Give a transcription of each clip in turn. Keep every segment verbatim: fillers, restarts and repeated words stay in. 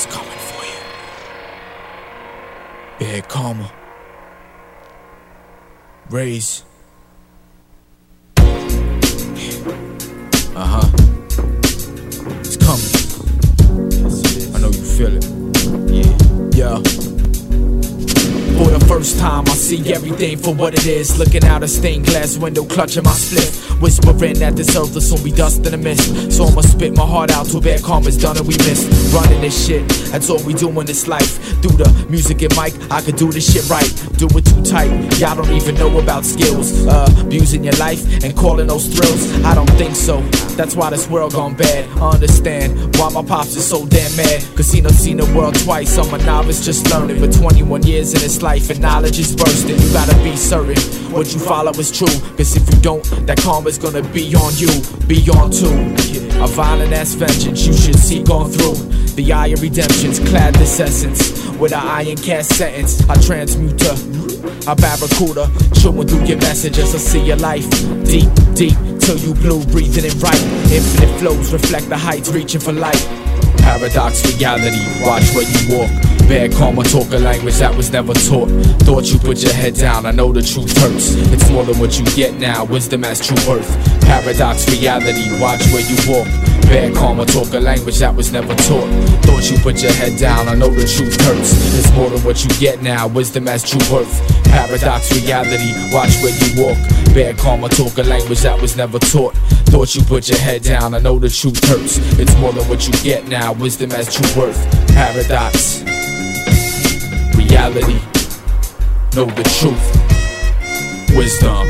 It's coming for you. Bad karma. Raise. Uh-huh. It's coming. I know you feel it. Yeah. Yeah. For the first time I see everything for what it is. Looking out a stained glass window, clutching my spliff, whispering that this earth will soon be dust in a mist. So I'ma spit my heart out till bad karma's done and we missed. Running this shit, that's all we do in this life. Through the music and mic, I could do this shit right. Do it too tight, y'all don't even know about skills. Uh, abusing your life and calling those thrills, I don't think so. That's why this world gone bad. I understand why my pops is so damn mad. Casino seen the world twice, I'm a novice just learning. But twenty-one years in this life and knowledge is bursting. You gotta be certain what you follow is true, cause if you don't, that karma's gonna be on you, be on too. A violent ass vengeance you should see gone through. The eye of redemption's clad this essence with an iron cast sentence. I transmute her, a barracuda, chewing through your messages. I see your life deep, deep, till you blue, breathing it right. Infinite flows reflect the heights, reaching for light. Paradox reality, watch where you walk. Bad karma talk a language that was never taught. Thought you put your head down, I know the truth hurts. It's more than what you get now, wisdom has true worth. Paradox reality, watch where you walk. Bad karma talk a language that was never taught. Thought you put your head down, I know the truth hurts. It's more than what you get now, wisdom has true worth. Paradox reality, watch where you walk. Bad karma talk a language that was never taught. Thought you put your head down, I know the truth hurts. It's more than what you get now, wisdom has true worth. Paradox reality, know the truth. Wisdom.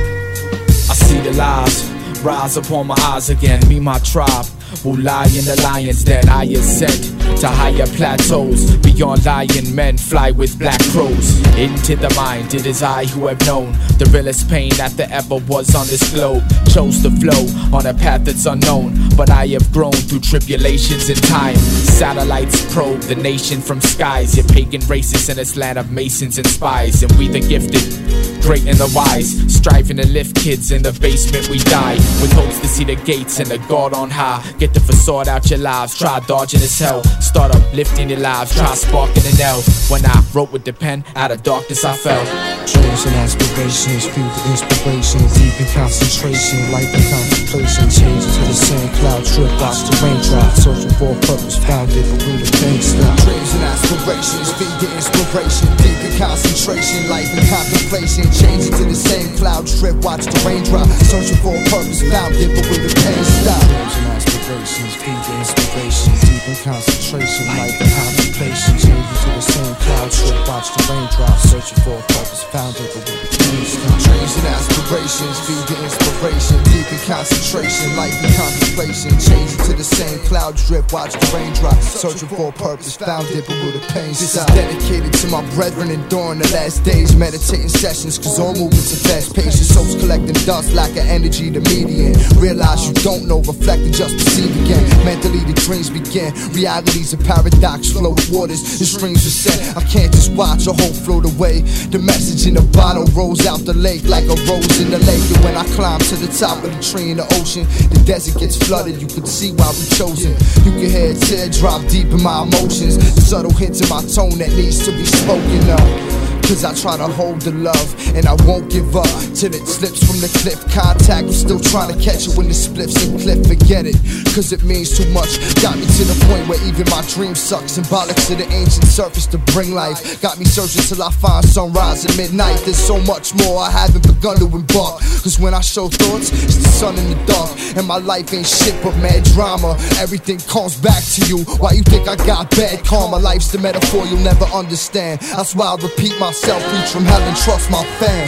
I see the lies rise upon my eyes again. Me, my tribe will lie in the lion's den. I ascend to higher plateaus. Beyond lion men fly with black crows. Into the mind, it is I who have known the realest pain that there ever was on this globe. Chose to flow on a path that's unknown, but I have grown through tribulations in time. Satellites probe the nation from skies. Your pagan races in this land of masons and spies. And we the gifted, great and the wise, striving to lift kids in the basement we die, with hopes to see the gates and the God on high. Get the facade out your lives, try dodging this hell. Start uplifting your lives, try sparking an L. When I wrote with the pen, out of darkness I fell. Dreams and aspirations, feel the inspiration, deep in concentration, life and contemplation. Change into the same cloud trip, watch the raindrop, searching for a purpose, found it, but we the pain stop. Dreams and aspirations, feel the inspiration, deep in concentration, life and contemplation. Change into the same cloud trip, watch the raindrop, searching for a purpose, found it, but we the pain stop. Dreams and aspirations, feel the inspiration, deep in concentration, life and contemplation. Change into the same cloud trip, watch the raindrop, searching for a purpose, found it, but we the pain stop. Dreams and aspirations, feel the inspiration, deep in concentration, life and contemplation. Change into the same cloud drip, watch the raindrop, searching for a purpose, found it, but will the pain stop. This is dedicated to my brethren enduring the last days, meditating sessions, cause all movements are fast paced. Your soul's collecting dust, lack of energy, the median. Realize you don't know, reflect and just perceive again. Mentally the dreams begin, reality's a paradox, flow with waters, the streams are set. I can't just watch a whole float away. The message in the bottle rolls out the lake like a rose in the lake. And when I climb to the top of the tree in the ocean, the desert gets flooded, you can see why we chosen. You can hear a teardrop deep in my emotions, the subtle hints in my tone that needs to be spoken of. Cause I try to hold the love, and I won't give up till it slips from the cliff. Contact, I'm still trying to catch it when it splits and cliff. Forget it, cause it means too much. Got me to the point where even my dreams suck. Symbolic to the ancient surface to bring life. Got me searching till I find sunrise at midnight. There's so much more I haven't begun to embark. Cause when I show thoughts, it's the sun in the dark. And my life ain't shit but mad drama. Everything comes back to you. Why you think I got bad karma? Life's the metaphor you'll never understand. That's why I repeat myself. Reach from hell and trust my fam.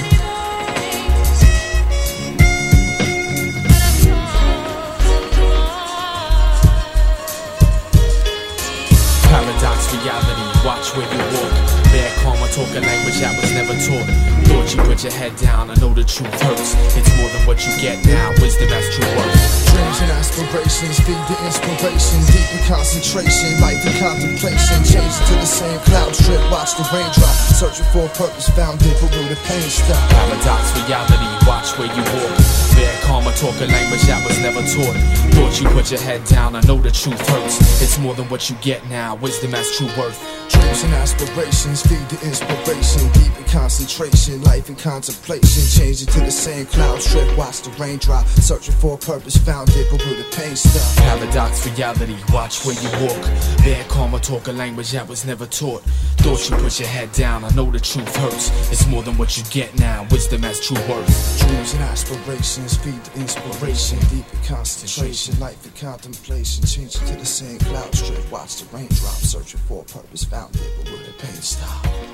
Paradox reality, watch where you walk. Bad karma talk a language that was never taught. Thought you put your head down, I know the truth hurts. It's more than what you get now, wisdom has true worth. Dreams and aspirations feed the inspiration, deep in concentration, life and contemplation. Change it to the same cloud strip, watch the raindrop. Searching for a purpose found it, but where the pain stop. Paradox, reality, watch where you walk. Bad karma, talk a language that was never taught. Thought you put your head down, I know the truth hurts. It's more than what you get now, wisdom has true worth. Dreams and aspirations feed the inspiration, deep in concentration, life and contemplation. Change it to the same cloud strip, watch the raindrop. Searching for a purpose found it, but where the pain stop. Paradox, reality, watch where you walk. Bad karma, talk a language that was never taught. Thought you put your head down, I know the truth hurts. It's more than what you get now, wisdom has true worth. Dreams and aspirations feed the inspiration, deep in concentration, life and contemplation. Change it to the same cloud strip, watch the raindrop. Searching for a purpose found it, but where the pain stop.